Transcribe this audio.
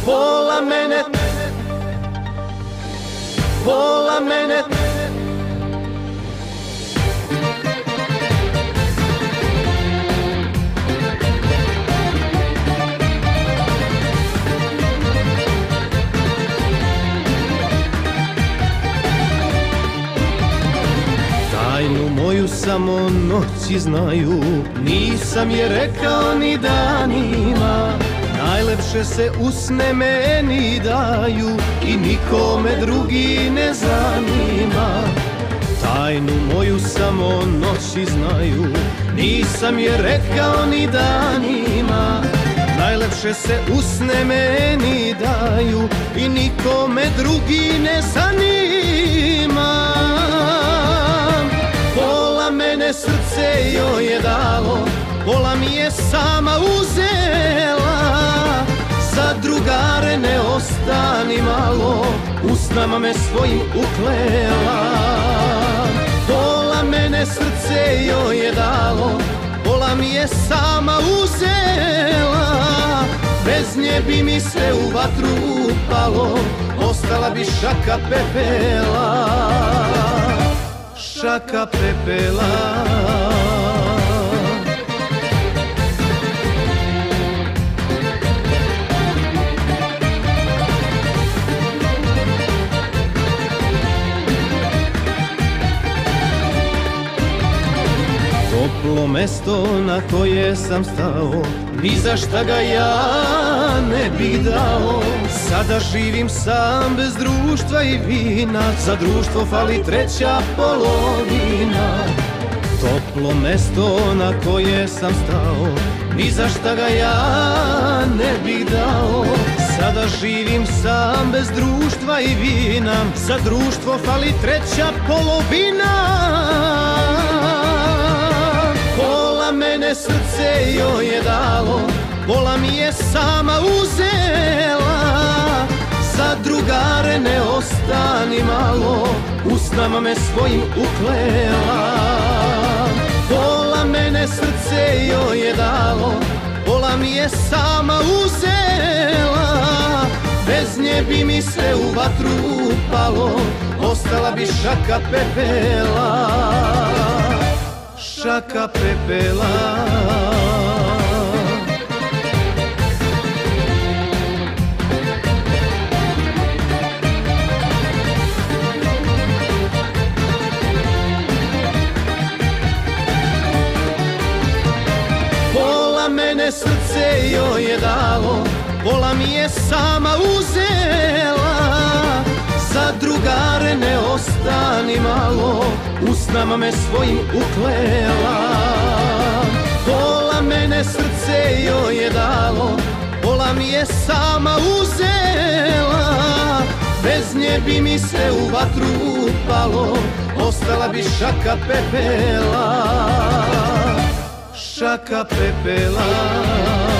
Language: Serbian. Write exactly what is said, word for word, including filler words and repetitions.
pola mene, pola mene. Tajnu moju samo noći znaju, nisam je rekao ni danima. Najlepše se usne meni daju i nikome drugi ne zanima. Tajnu moju samo noći znaju, nisam je rekao ni danima. Najlepše se usne meni daju i nikome drugi ne zanima. Pola mene srce joj je dalo, pola mi je sama uzela. Za drugare ne ostani malo, usnama me svojim uklela. Pola mene srce joj je dalo, pola mi je sama uzela. Bez nje bi mi sve u vatru upalo, ostala bi šaka pepela. Šaka pepela. Toplo mesto na koje sam stao, ni za šta ga ja ne bih dao. Sada živim sam bez društva i vina, za društvo fali treća polovina. Toplo mesto na koje sam stao, ni za šta ga ja ne bih dao. Sada živim sam bez društva i vina, za društvo fali treća polovina. Pola mene srce joj je dalo, pola mi je sama uzela. Za drugare ne ostani malo, usnama me svojim uklela. Pola mene srce joj je dalo, pola mi je sama uzela. Bez nje bi mi sve u vatru upalo, ostala bi šaka pepela. Šaka pepela. Pola mene srce joj je dalo, pola mi je sama uzela. Za drugare ne ostani malo, usnama me svojim uklela. Pola mene srce joj je dalo, pola mi je sama uzela. Bez nje bi mi sve u vatru upalo, ostala bi šaka pepela. Šaka pepela.